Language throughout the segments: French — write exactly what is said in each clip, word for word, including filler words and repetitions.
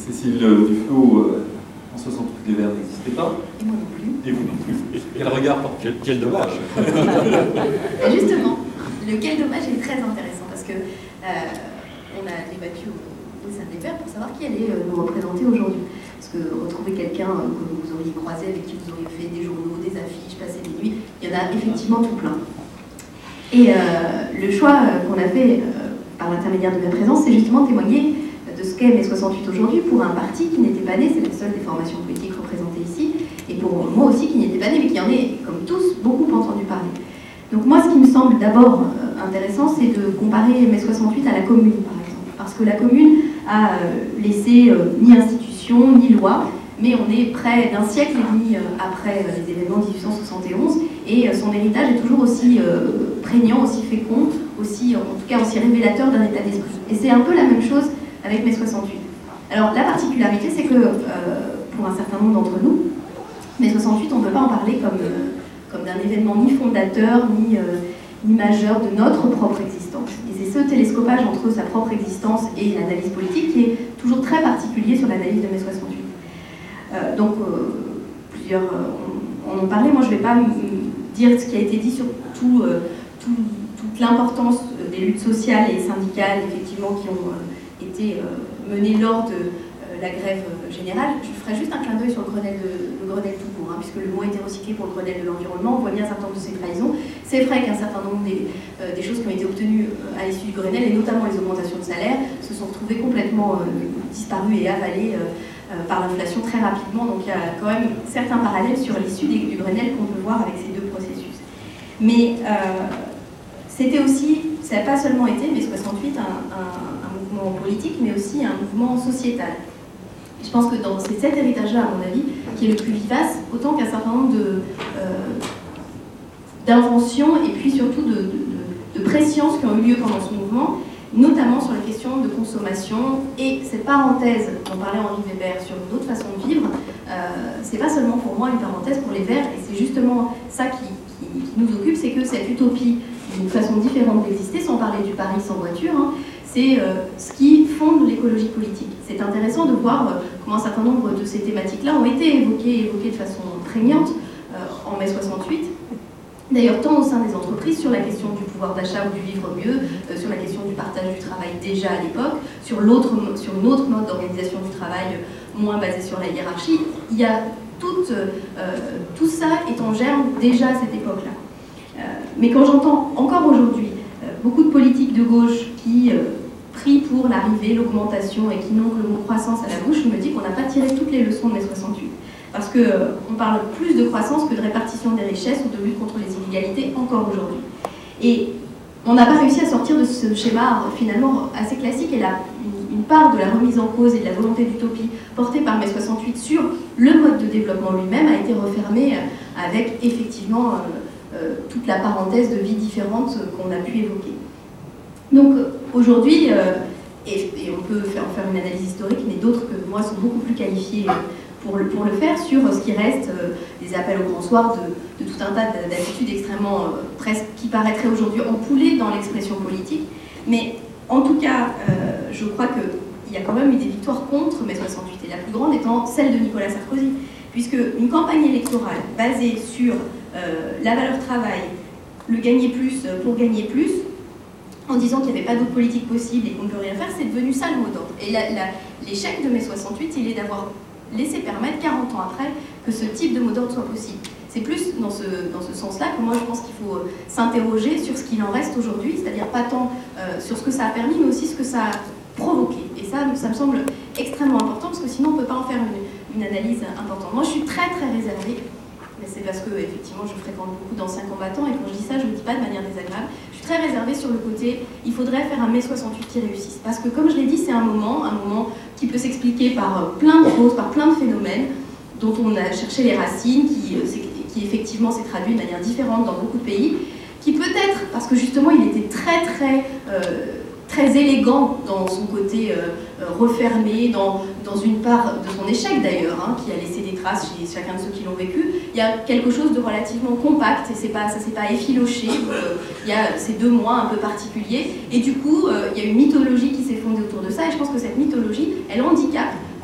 Cécile Duflot, euh, en soixante-huit, les Verts n'existaient pas. Et moi non plus. Et vous non plus. Quel regard porte quel, quel dommage. Justement, le quel dommage est très intéressant parce que euh, on a débattu au, au sein des Verts pour savoir qui allait euh, nous représenter aujourd'hui. Parce que retrouver quelqu'un euh, que vous auriez croisé, avec qui vous auriez fait des journaux, des affiches, passé des nuits, il y en a effectivement tout plein. Et euh, le choix euh, qu'on a fait euh, par l'intermédiaire de ma présence, c'est justement témoigner de ce qu'est mai soixante-huit aujourd'hui pour un parti qui n'était pas né, c'est la seule des formations politiques représentées ici, et pour moi aussi qui n'était pas né, mais qui en est, comme tous, beaucoup entendu parler. Donc moi, ce qui me semble d'abord euh, intéressant, c'est de comparer mai soixante-huit à la Commune, par exemple. Parce que la Commune a euh, laissé euh, ni institution, ni loi, mais on est près d'un siècle et demi euh, après euh, les événements de dix-huit cent soixante et onze, et euh, son héritage est toujours aussi euh, prégnant, aussi fécond, aussi, en tout cas aussi révélateur d'un état d'esprit. Et c'est un peu la même chose avec mai soixante-huit. Alors la particularité, c'est que euh, pour un certain nombre d'entre nous, mai soixante-huit, on ne peut pas en parler comme, euh, comme d'un événement ni fondateur, ni, euh, ni majeur de notre propre existence. Et c'est ce télescopage entre sa propre existence et l'analyse politique qui est toujours très particulier sur l'analyse de mai soixante-huit. Euh, donc, euh, plusieurs euh, on, on en parlait. Moi, je ne vais pas dire ce qui a été dit sur tout, euh, tout, toute l'importance des luttes sociales et syndicales, effectivement, qui ont euh, été euh, menées lors de euh, la grève générale. Je ferai juste un clin d'œil sur le Grenelle, de, le Grenelle tout court, hein, puisque le mot a été recyclé pour le Grenelle de l'environnement. On voit bien un certain nombre de ces trahisons. C'est vrai qu'un certain nombre des, euh, des choses qui ont été obtenues euh, à l'issue du Grenelle, et notamment les augmentations de salaire, se sont retrouvées complètement euh, disparues et avalées euh, Euh, par l'inflation très rapidement. Donc il y a quand même certains parallèles sur l'issue du Grenelle qu'on peut voir avec ces deux processus. Mais euh, c'était aussi, ça n'a pas seulement été mai soixante-huit un, un, un mouvement politique, mais aussi un mouvement sociétal. Et je pense que dans, c'est cet héritage-là, à mon avis, qui est le plus vivace, autant qu'un certain nombre de, euh, d'inventions et puis surtout de, de, de, de pressions qui ont eu lieu pendant ce mouvement, notamment sur les questions de consommation. Et cette parenthèse dont parlait Henri Weber sur d'autres façons de vivre, euh, c'est pas seulement pour moi une parenthèse pour les Verts, et c'est justement ça qui, qui, qui nous occupe, c'est que cette utopie, d'une façon différente d'exister, sans parler du Paris sans voiture, hein, c'est euh, ce qui fonde l'écologie politique. C'est intéressant de voir euh, comment un certain nombre de ces thématiques-là ont été évoquées, évoquées de façon prégnante euh, en mai soixante-huit. D'ailleurs, tant au sein des entreprises, sur la question du pouvoir d'achat ou du vivre mieux, euh, sur la question du partage du travail déjà à l'époque, sur, l'autre, sur une autre mode d'organisation du travail euh, moins basée sur la hiérarchie, il y a tout, euh, tout ça est en germe déjà à cette époque-là. Euh, mais quand j'entends encore aujourd'hui euh, beaucoup de politiques de gauche qui euh, prient pour l'arrivée, l'augmentation et qui n'ont que le mot croissance à la bouche, je me dis qu'on n'a pas tiré toutes les leçons de mai soixante-huit. Parce qu'on euh, parle plus de croissance que de répartition des richesses ou de lutte contre les inégalités encore aujourd'hui. Et on n'a pas réussi à sortir de ce schéma euh, finalement assez classique, et là, une, une part de la remise en cause et de la volonté d'utopie portée par mai soixante-huit sur le mode de développement lui-même a été refermée euh, avec effectivement euh, euh, toute la parenthèse de vie différente euh, qu'on a pu évoquer. Donc euh, aujourd'hui, euh, et, et on peut faire, en faire une analyse historique, mais d'autres que moi sont beaucoup plus qualifiés euh, Pour le, pour le faire sur ce qui reste euh, des appels au grand soir de, de tout un tas d'attitudes extrêmement euh, presque qui paraîtraient aujourd'hui empoulées dans l'expression politique. Mais en tout cas, euh, je crois qu'il y a quand même eu des victoires contre mai soixante-huit, et la plus grande étant celle de Nicolas Sarkozy, puisque une campagne électorale basée sur euh, la valeur travail, le gagner plus pour gagner plus, en disant qu'il n'y avait pas d'autre politique possible et qu'on ne peut rien faire, c'est devenu ça le mot d'ordre. Et l'échec de mai soixante-huit, il est d'avoir laisser permettre, quarante ans après, que ce type de mot d'ordre soit possible. C'est plus dans ce, dans ce sens-là que moi je pense qu'il faut s'interroger sur ce qu'il en reste aujourd'hui, c'est-à-dire pas tant euh, sur ce que ça a permis, mais aussi ce que ça a provoqué. Et ça, ça me semble extrêmement important, parce que sinon on ne peut pas en faire une, une analyse importante. Moi je suis très très réservée, mais c'est parce que effectivement je fréquente beaucoup d'anciens combattants, et quand je dis ça, je ne le dis pas de manière désagréable. Je suis très réservée sur le côté, il faudrait faire un mai soixante-huit qui réussisse. Parce que comme je l'ai dit, c'est un moment, un moment qui peut s'expliquer par plein de choses, par plein de phénomènes dont on a cherché les racines, qui, qui effectivement s'est traduit de manière différente dans beaucoup de pays, qui peut-être, parce que justement il était très très euh, très élégant dans son côté euh, refermé, dans, dans une part de son échec d'ailleurs, hein, qui a laissé des traces chez chacun de ceux qui l'ont vécu, il y a quelque chose de relativement compact, et c'est pas, ça ne s'est pas effiloché, donc, euh, il y a ces deux mois un peu particuliers, et du coup euh, il y a une mythologie qui s'est fondée autour de ça, et je pense que cette mythologie, elle handicape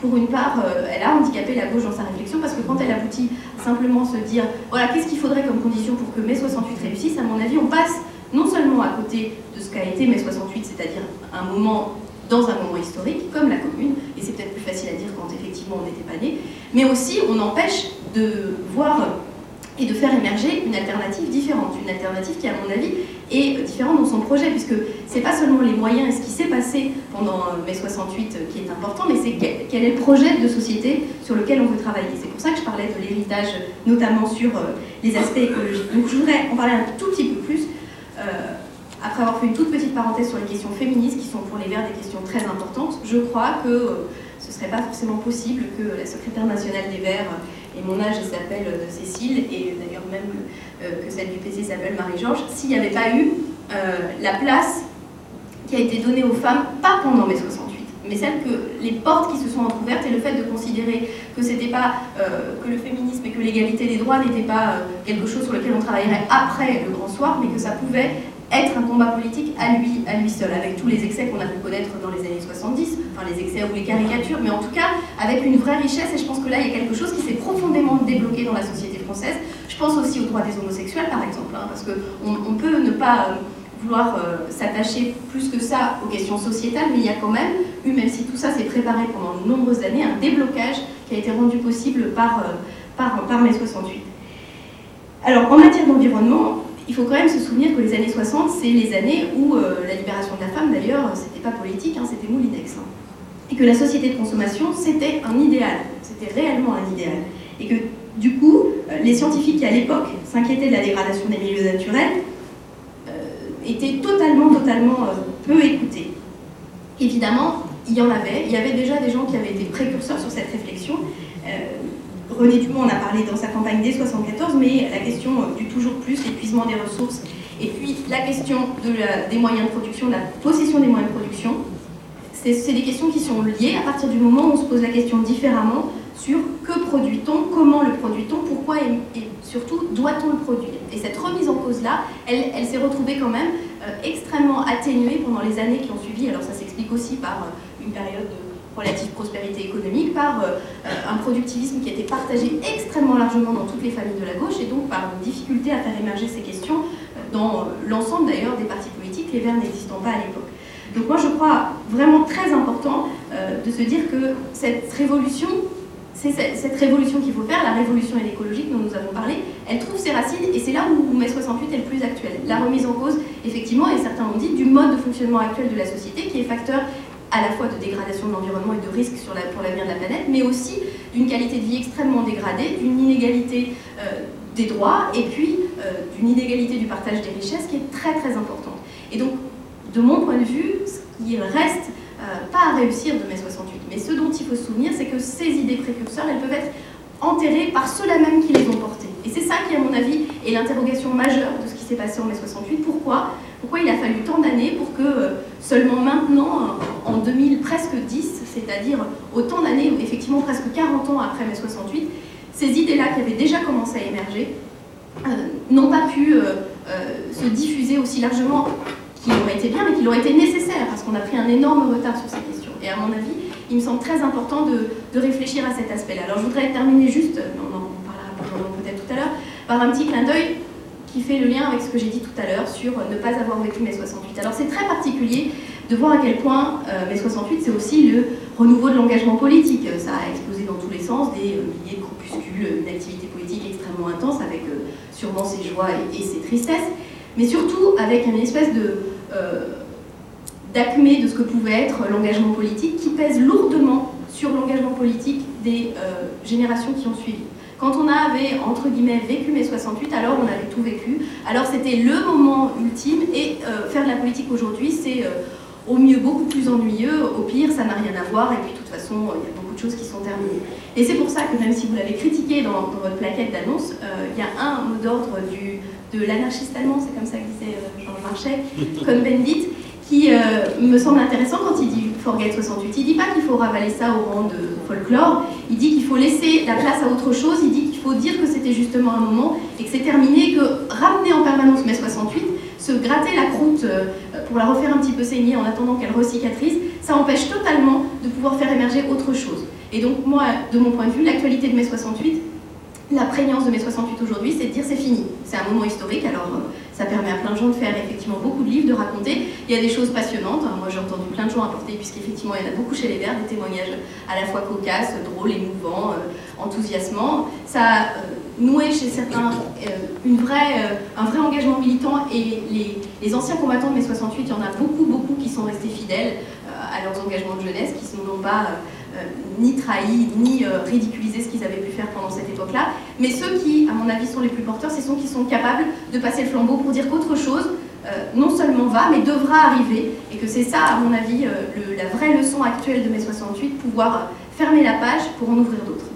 pour une part, euh, elle a handicapé la gauche dans sa réflexion, parce que quand elle aboutit à simplement se dire, voilà, qu'est-ce qu'il faudrait comme condition pour que mai soixante-huit réussisse, à mon avis, on passe non seulement à côté de ce qu'a été mai soixante-huit, c'est-à-dire un moment dans un moment historique, comme la Commune, et c'est peut-être plus facile à dire quand effectivement on n'était pas né, mais aussi on empêche de voir et de faire émerger une alternative différente, une alternative qui, à mon avis, est différente dans son projet, puisque c'est pas seulement les moyens et ce qui s'est passé pendant mai soixante-huit qui est important, mais c'est quel, quel est le projet de société sur lequel on veut travailler. C'est pour ça que je parlais de l'héritage, notamment sur euh, les aspects écologiques. Donc je voudrais en parler un tout petit peu plus, euh, après avoir fait une toute petite parenthèse sur les questions féministes, qui sont pour les Verts des questions très importantes. Je crois que euh, ce ne serait pas forcément possible que la secrétaire nationale des Verts, et mon âge s'appelle euh, Cécile, et d'ailleurs même euh, que celle du P C s'appelle Marie-Georges, s'il n'y avait pas eu euh, la place qui a été donnée aux femmes, pas pendant mai soixante-huit, mais celle que les portes qui se sont entrouvertes, et le fait de considérer que c'était pas euh, que le féminisme et que l'égalité des droits n'était pas euh, quelque chose sur lequel on travaillerait après le grand soir, mais que ça pouvait être un combat politique à lui, à lui seul, avec tous les excès qu'on a pu connaître dans les années soixante-dix, enfin les excès ou les caricatures, mais en tout cas avec une vraie richesse, et je pense que là il y a quelque chose qui s'est profondément débloqué dans la société française. Je pense aussi aux droits des homosexuels par exemple, hein, parce qu'on on peut ne pas euh, vouloir euh, s'attacher plus que ça aux questions sociétales, mais il y a quand même eu, même si tout ça s'est préparé pendant de nombreuses années, un déblocage qui a été rendu possible par, euh, par, par mai soixante-huit. Alors en matière d'environnement, il faut quand même se souvenir que les années soixante, c'est les années où euh, la libération de la femme, d'ailleurs, c'était pas politique, hein, c'était Moulinex. Hein. Et que la société de consommation, c'était un idéal, c'était réellement un idéal. Et que, du coup, euh, les scientifiques qui, à l'époque, s'inquiétaient de la dégradation des milieux naturels, euh, étaient totalement, totalement euh, peu écoutés. Évidemment, il y en avait, il y avait déjà des gens qui avaient été précurseurs sur cette réflexion. Euh, René Dumont en a parlé dans sa campagne dès soixante-quatorze, mais la question du toujours plus, l'épuisement des ressources, et puis la question de la, des moyens de production, de la possession des moyens de production, c'est des questions qui sont liées à partir du moment où on se pose la question différemment sur que produit-on, comment le produit-on, pourquoi et, et surtout doit-on le produire. Et cette remise en cause-là, elle, elle s'est retrouvée quand même euh, extrêmement atténuée pendant les années qui ont suivi. Alors ça s'explique aussi par euh, une période de relative prospérité économique, par euh, un productivisme qui a été partagé extrêmement largement dans toutes les familles de la gauche, et donc par une difficulté à faire émerger ces questions dans l'ensemble d'ailleurs des partis politiques, les Verts n'existant pas à l'époque. Donc moi je crois vraiment très important euh, de se dire que cette révolution, c'est cette, cette révolution qu'il faut faire, la révolution écologique dont nous avons parlé, elle trouve ses racines, et c'est là où mai soixante-huit est le plus actuel. La remise en cause, effectivement, et certains l'ont dit, du mode de fonctionnement actuel de la société, qui est facteur à la fois de dégradation de l'environnement et de risque sur la, pour l'avenir de la planète, mais aussi d'une qualité de vie extrêmement dégradée, d'une inégalité euh, des droits, et puis euh, d'une inégalité du partage des richesses qui est très très importante. Et donc, de mon point de vue, ce qui reste euh, pas à réussir de mai soixante-huit, mais ce dont il faut se souvenir, c'est que ces idées précurseurs, elles peuvent être enterrées par ceux-là même qui les ont portées. Et c'est ça qui, à mon avis, est l'interrogation majeure de ce qui s'est passé en mai soixante-huit. Pourquoi Pourquoi il a fallu tant d'années pour que euh, seulement maintenant, en deux mille presque dix, c'est-à-dire autant d'années, effectivement presque quarante ans après mai soixante-huit, ces idées-là qui avaient déjà commencé à émerger euh, n'ont pas pu euh, euh, se diffuser aussi largement qu'il aurait été bien, mais qu'il aurait été nécessaire, parce qu'on a pris un énorme retard sur ces questions. Et à mon avis, il me semble très important de, de réfléchir à cet aspect-là. Alors je voudrais terminer juste, on en parlera peut-être tout à l'heure, par un petit clin d'œil qui fait le lien avec ce que j'ai dit tout à l'heure sur ne pas avoir vécu mai soixante-huit. Alors c'est très particulier de voir à quel point euh, mai soixante-huit, c'est aussi le renouveau de l'engagement politique. Ça a explosé dans tous les sens, des euh, milliers de groupuscules, une activité politique extrêmement intense, avec euh, sûrement ses joies et, et ses tristesses, mais surtout avec une espèce de euh, d'acmé de ce que pouvait être l'engagement politique qui pèse lourdement sur l'engagement politique des euh, générations qui ont suivi. Quand on avait, entre guillemets, vécu mai soixante-huit, alors on avait tout vécu. Alors c'était le moment ultime, et euh, faire de la politique aujourd'hui, c'est euh, au mieux beaucoup plus ennuyeux, au pire, ça n'a rien à voir, et puis de toute façon, il y a beaucoup de choses qui sont terminées. Et c'est pour ça que même si vous l'avez critiqué dans, dans votre plaquette d'annonce, euh, il y a un mot d'ordre de l'anarchiste allemand, c'est comme ça que disait euh, Georges Marchais, Cohn-Bendit, qui euh, me semble intéressant quand il dit Forget soixante-huit. Il ne dit pas qu'il faut ravaler ça au rang de folklore, il dit qu'il faut laisser la place à autre chose, il dit qu'il faut dire que c'était justement un moment et que c'est terminé, et que ramener en permanence mai soixante-huit, se gratter la croûte euh, pour la refaire un petit peu saigner en attendant qu'elle recicatrise, ça empêche totalement de pouvoir faire émerger autre chose. Et donc moi, de mon point de vue, l'actualité de mai soixante-huit, la prégnance de mai soixante-huit aujourd'hui, c'est de dire c'est fini. C'est un moment historique, alors euh, ça permet à plein de gens de faire effectivement beaucoup de livres, de raconter. Il y a des choses passionnantes, moi j'ai entendu plein de gens apporter, puisqu'effectivement il y en a beaucoup chez les Verts, des témoignages à la fois cocasses, drôles, émouvants, euh, enthousiasmants. Ça a euh, noué chez certains euh, une vraie, euh, un vrai engagement militant, et les, les anciens combattants de mai soixante-huit, il y en a beaucoup, beaucoup qui sont restés fidèles euh, à leurs engagements de jeunesse, qui ne sont pas... Euh, Euh, ni trahi, ni euh, ridiculiser ce qu'ils avaient pu faire pendant cette époque-là. Mais ceux qui, à mon avis, sont les plus porteurs, c'est ceux qui sont capables de passer le flambeau pour dire qu'autre chose, euh, non seulement va, mais devra arriver, et que c'est ça, à mon avis, euh, le, la vraie leçon actuelle de mai soixante-huit, pouvoir fermer la page pour en ouvrir d'autres.